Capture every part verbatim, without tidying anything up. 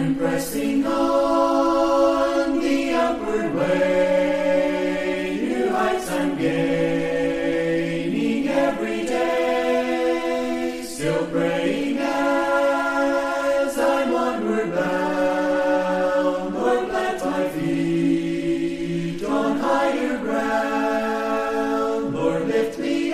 pressing on the upward way, new heights I'm gaining every day, still praying as I'm onward bound. Lord, plant my feet on higher ground. Lord, lift me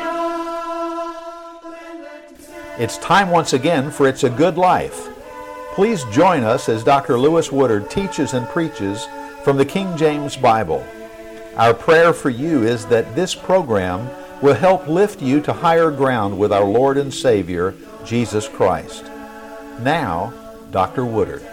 up and let me stand. It's time once again for It's a Good Life. Please join us as Doctor Lewis Woodard teaches and preaches from the King James Bible. Our prayer for you is that this program will help lift you to higher ground with our Lord and Savior, Jesus Christ. Now, Doctor Woodard.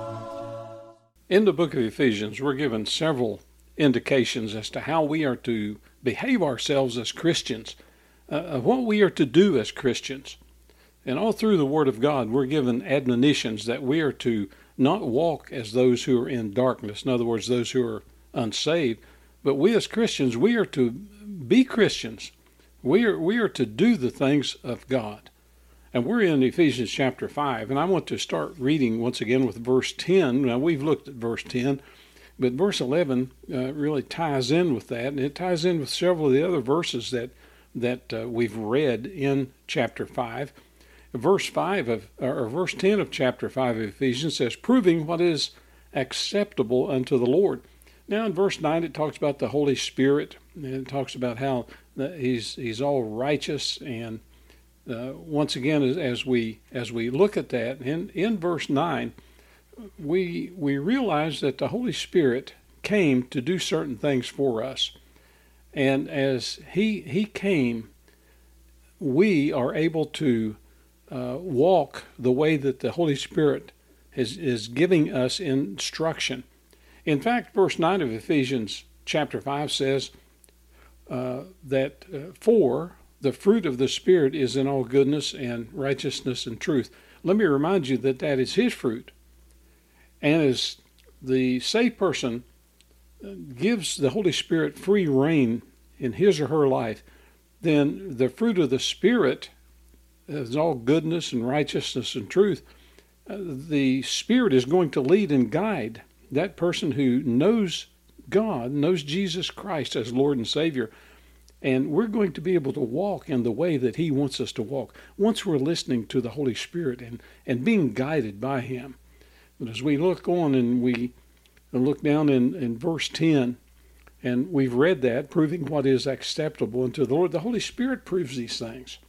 In the book of Ephesians, we're given several indications as to how we are to behave ourselves as Christians, uh, what we are to do as Christians. And all through the Word of God, we're given admonitions that we are to not walk as those who are in darkness, in other words, those who are unsaved, but we as Christians, we are to be Christians. We are, we are to do the things of God. And we're in Ephesians chapter five, and I want to start reading once again with verse ten. Now, we've looked at verse ten, but verse eleven uh, really ties in with that, and it ties in with several of the other verses that, that uh, we've read in chapter five. Verse five of, or verse ten of chapter five of Ephesians says, proving what is acceptable unto the Lord. Now in verse nine it talks about the Holy Spirit, and it talks about how he's he's all righteous. And uh, once again, as, as we as we look at that, in in verse nine, we we realize that the Holy Spirit came to do certain things for us, and as he he came, we are able to Uh, walk the way that the Holy Spirit is, is giving us instruction. In fact, verse nine of Ephesians chapter five says uh, that uh, for the fruit of the Spirit is in all goodness and righteousness and truth. Let me remind you that that is His fruit. And as the saved person gives the Holy Spirit free rein in his or her life, then the fruit of the Spirit is all goodness and righteousness and truth. Uh, the Spirit is going to lead and guide that person who knows God, knows Jesus Christ as Lord and Savior, and we're going to be able to walk in the way that He wants us to walk once we're listening to the Holy Spirit and, and being guided by Him. But as we look on and we look down in, in verse ten, and we've read that, proving what is acceptable unto the Lord, the Holy Spirit proves these things.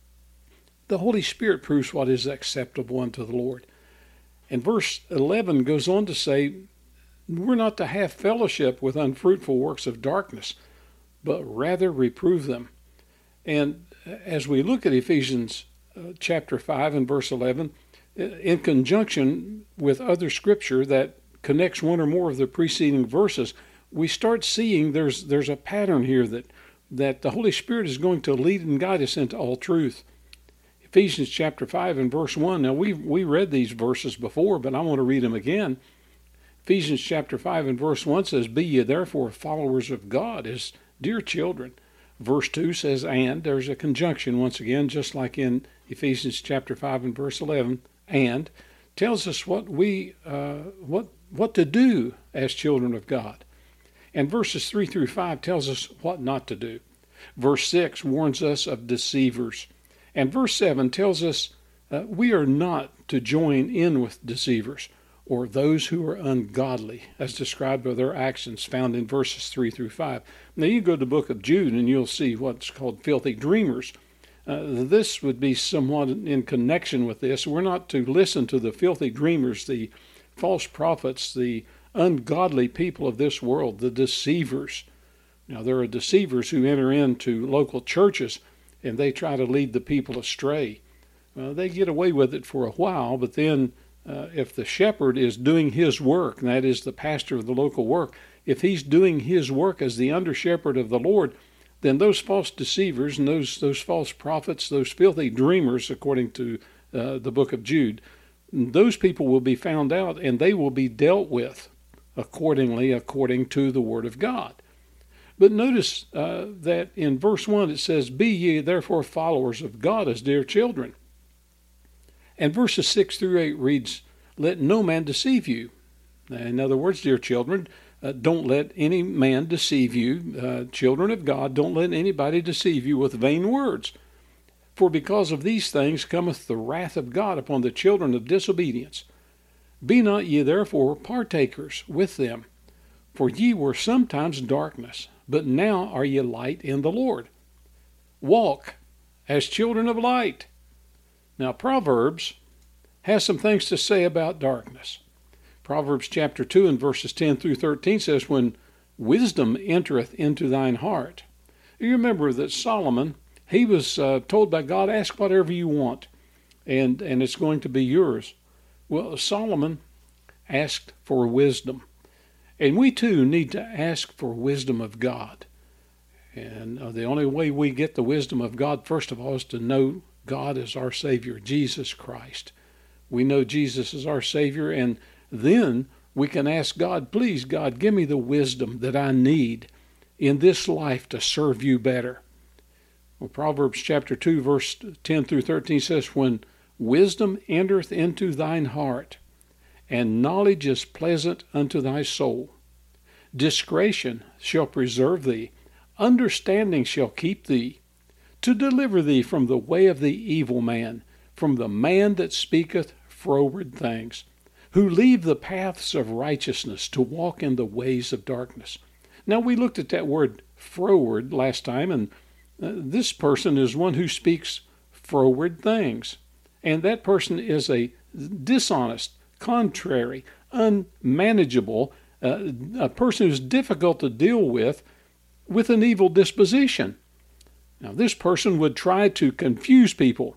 The Holy Spirit proves what is acceptable unto the Lord. And verse eleven goes on to say, we're not to have fellowship with unfruitful works of darkness, but rather reprove them. And as we look at Ephesians uh, chapter five and verse eleven, in conjunction with other scripture that connects one or more of the preceding verses, we start seeing there's there's a pattern here that, that the Holy Spirit is going to lead and guide us into all truth. Ephesians chapter five and verse one. Now, we we read these verses before, but I want to read them again. Ephesians chapter five and verse one says, be ye therefore followers of God as dear children. Verse two says, and, there's a conjunction once again, just like in Ephesians chapter five and verse eleven, and tells us what we, uh, what, what to do as children of God. And verses three through five tells us what not to do. Verse six warns us of deceivers. And verse seven tells us uh, we are not to join in with deceivers or those who are ungodly, as described by their actions found in verses three through five. Now you go to the book of Jude and you'll see what's called filthy dreamers. Uh, this would be somewhat in connection with this. We're not to listen to the filthy dreamers, the false prophets, the ungodly people of this world, the deceivers. Now there are deceivers who enter into local churches and they try to lead the people astray. Uh, they get away with it for a while, but then uh, if the shepherd is doing his work, and that is the pastor of the local work, if he's doing his work as the under-shepherd of the Lord, then those false deceivers and those, those false prophets, those filthy dreamers, according to uh, the book of Jude, those people will be found out and they will be dealt with accordingly, according to the Word of God. But notice uh, that in verse one it says, be ye therefore followers of God as dear children. And verses six through eight reads let no man deceive you. In other words, dear children, uh, don't let any man deceive you. Uh, children of God, don't let anybody deceive you with vain words. For because of these things cometh the wrath of God upon the children of disobedience. Be not ye therefore partakers with them. For ye were sometimes darkness, but now are ye light in the Lord. Walk as children of light. Now, Proverbs has some things to say about darkness. Proverbs chapter two and verses ten through thirteen says, when wisdom entereth into thine heart. You remember that Solomon, he was uh, told by God, ask whatever you want, and, and it's going to be yours. Well, Solomon asked for wisdom. And we too need to ask for wisdom of God. And uh, the only way we get the wisdom of God, first of all, is to know God as our Savior, Jesus Christ. We know Jesus is our Savior, and then we can ask God, please, God, give me the wisdom that I need in this life to serve you better. Well, Proverbs chapter two, verse ten through thirteen says, when wisdom entereth into thine heart, and knowledge is pleasant unto thy soul, discretion shall preserve thee, understanding shall keep thee, to deliver thee from the way of the evil man, from the man that speaketh froward things, who leave the paths of righteousness to walk in the ways of darkness. Now, we looked at that word froward last time, and uh, this person is one who speaks froward things. And that person is a dishonest, contrary, unmanageable, uh, a person who's difficult to deal with, with an evil disposition. Now, this person would try to confuse people.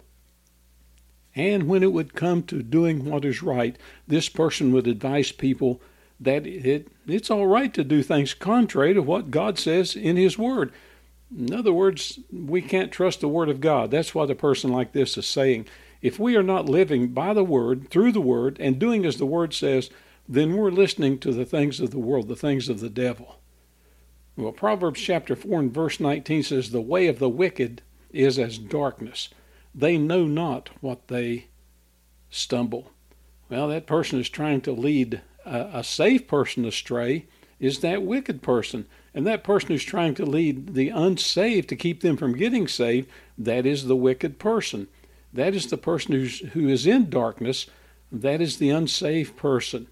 And when it would come to doing what is right, this person would advise people that it, it's all right to do things contrary to what God says in His Word. In other words, we can't trust the Word of God. That's what a person like this is saying. If we are not living by the Word, through the Word, and doing as the Word says, then we're listening to the things of the world, the things of the devil. Well, Proverbs chapter four and verse nineteen says, the way of the wicked is as darkness. They know not what they stumble. Well, that person is trying to lead a, a safe person astray is that wicked person. And that person who's trying to lead the unsaved to keep them from getting saved, that is the wicked person. That is the person who's, who is in darkness. That is the unsaved person.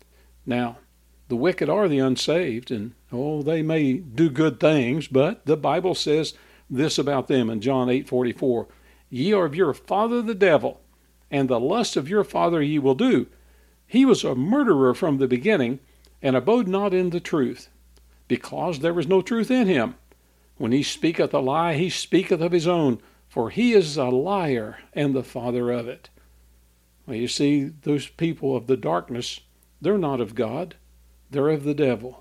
Now, the wicked are the unsaved, and oh, they may do good things, but the Bible says this about them in John eight forty-four. Ye are of your father the devil, and the lust of your father ye will do. He was a murderer from the beginning, and abode not in the truth, because there was no truth in him. When he speaketh a lie, he speaketh of his own, for he is a liar and the father of it. Well, you see, those people of the darkness, they're not of God. They're of the devil.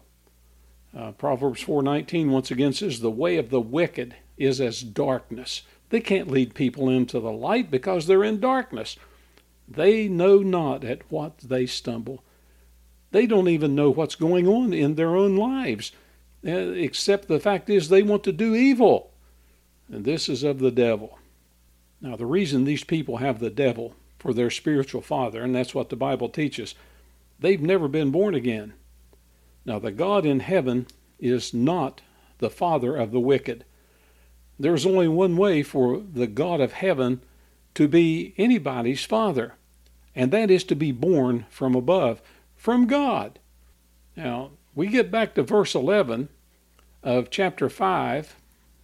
Uh, Proverbs four nineteen once again says, the way of the wicked is as darkness. They can't lead people into the light because they're in darkness. They know not at what they stumble. They don't even know what's going on in their own lives, uh, except the fact is they want to do evil. And this is of the devil. Now, the reason these people have the devil for their spiritual father, and that's what the Bible teaches, they've never been born again. Now, the God in heaven is not the father of the wicked. There's only one way for the God of heaven to be anybody's father, and that is to be born from above, from God. Now, we get back to verse eleven of chapter five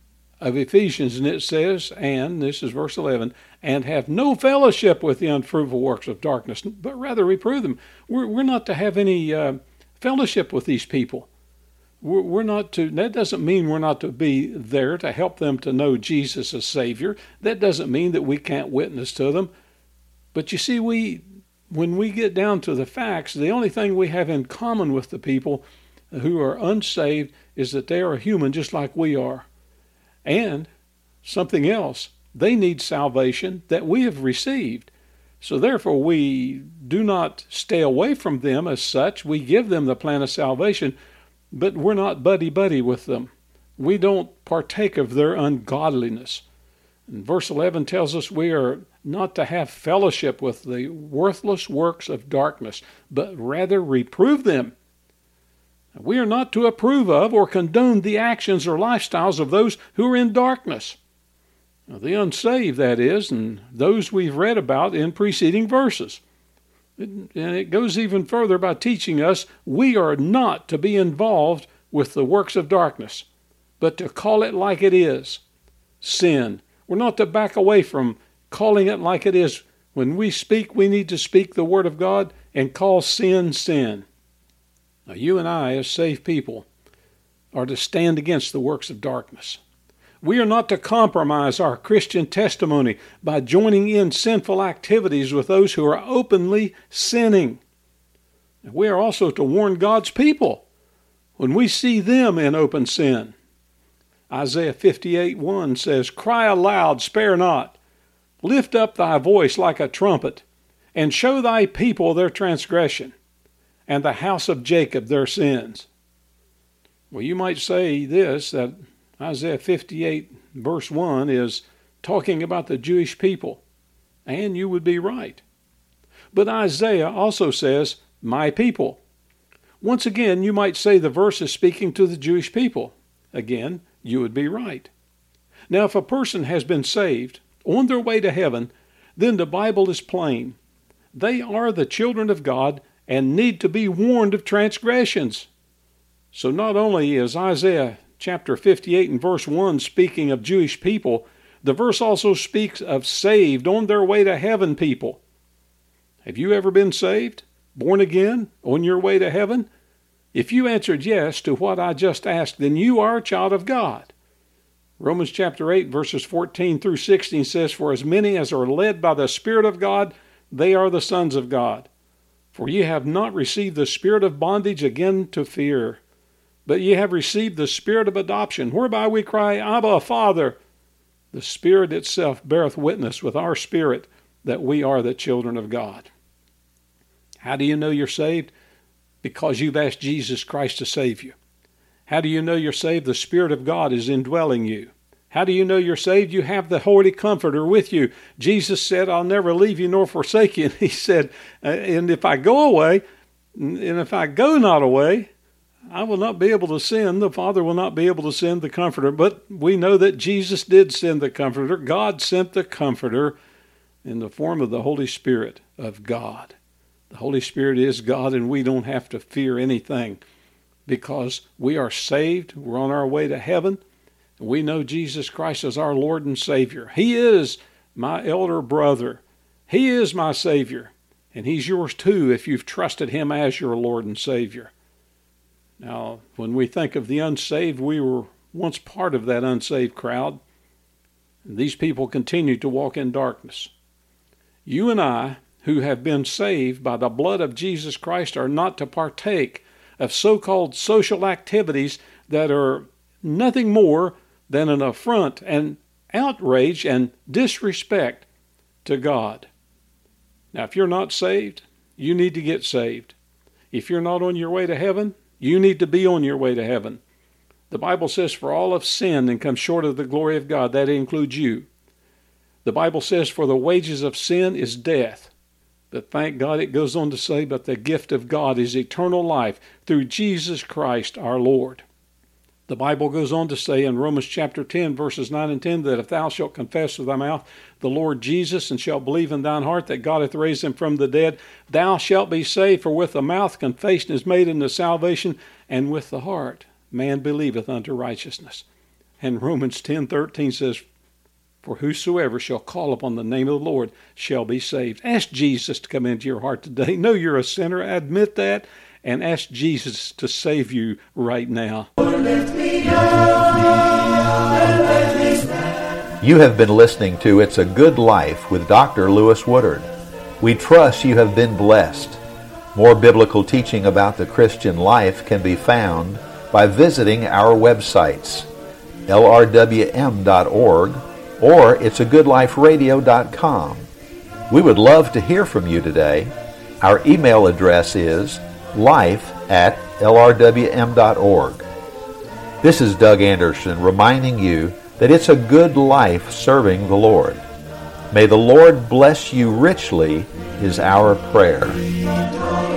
of Ephesians, and it says, and this is verse eleven, and have no fellowship with the unfruitful works of darkness, but rather reprove them. We're, we're not to have any uh, fellowship with these people. We're, we're not to, that doesn't mean we're not to be there to help them to know Jesus as Savior. That doesn't mean that we can't witness to them. But you see, we, when we get down to the facts, the only thing we have in common with the people who are unsaved is that they are human just like we are. And something else, they need salvation that we have received. So therefore, we do not stay away from them as such. We give them the plan of salvation, but we're not buddy-buddy with them. We don't partake of their ungodliness. And verse eleven tells us we are not to have fellowship with the worthless works of darkness, but rather reprove them. We are not to approve of or condone the actions or lifestyles of those who are in darkness. Now, the unsaved, that is, and those we've read about in preceding verses. And it goes even further by teaching us we are not to be involved with the works of darkness, but to call it like it is, sin. We're not to back away from calling it like it is. When we speak, we need to speak the Word of God and call sin, sin. Now, you and I, as saved people, are to stand against the works of darkness. We are not to compromise our Christian testimony by joining in sinful activities with those who are openly sinning. We are also to warn God's people when we see them in open sin. Isaiah fifty-eight one says, "Cry aloud, spare not. Lift up thy voice like a trumpet, and show thy people their transgression, and the house of Jacob their sins." Well, you might say this, that Isaiah fifty-eight verse one is talking about the Jewish people, and you would be right. But Isaiah also says, "my people." Once again, you might say the verse is speaking to the Jewish people. Again, you would be right. Now, if a person has been saved, on their way to heaven, then the Bible is plain. They are the children of God and need to be warned of transgressions. So not only is Isaiah chapter fifty-eight and verse one speaking of Jewish people, the verse also speaks of saved, on their way to heaven people. Have you ever been saved, born again, on your way to heaven? If you answered yes to what I just asked, then you are a child of God. Romans chapter eight verses fourteen through sixteen says, "For as many as are led by the Spirit of God, they are the sons of God. For ye have not received the spirit of bondage again to fear, but ye have received the Spirit of adoption, whereby we cry, Abba, Father. The Spirit itself beareth witness with our spirit that we are the children of God." How do you know you're saved? Because you've asked Jesus Christ to save you. How do you know you're saved? The Spirit of God is indwelling you. How do you know you're saved? You have the Holy Comforter with you. Jesus said, "I'll never leave you nor forsake you." And he said, and if I go away, and if I go not away, I will not be able to send. The Father will not be able to send the Comforter. But we know that Jesus did send the Comforter. God sent the Comforter in the form of the Holy Spirit of God. The Holy Spirit is God, and we don't have to fear anything because we are saved. We're on our way to heaven. And we know Jesus Christ as our Lord and Savior. He is my elder brother. He is my Savior. And He's yours too if you've trusted Him as your Lord and Savior. Now, when we think of the unsaved, we were once part of that unsaved crowd. And these people continue to walk in darkness. You and I, who have been saved by the blood of Jesus Christ, are not to partake of so-called social activities that are nothing more than an affront and outrage and disrespect to God. Now, if you're not saved, you need to get saved. If you're not on your way to heaven, you need to be on your way to heaven. The Bible says, "For all have sinned and come short of the glory of God." That includes you. The Bible says, "For the wages of sin is death." But thank God it goes on to say, "But the gift of God is eternal life through Jesus Christ our Lord." The Bible goes on to say in Romans chapter ten, verses nine and ten, that if thou shalt confess with thy mouth the Lord Jesus, and shalt believe in thine heart that God hath raised him from the dead, thou shalt be saved. For with the mouth confession is made unto salvation, and with the heart man believeth unto righteousness. And Romans ten thirteen says, "For whosoever shall call upon the name of the Lord shall be saved." Ask Jesus to come into your heart today. Know you're a sinner. Admit that. And ask Jesus to save you right now. You have been listening to It's a Good Life with Doctor Lewis Woodard. We trust you have been blessed. More biblical teaching about the Christian life can be found by visiting our websites, L R W M dot org or it's a good life radio dot com. We would love to hear from you today. Our email address is life at L R W M dot org. This is Doug Anderson reminding you that it's a good life serving the Lord. May the Lord bless you richly is our prayer.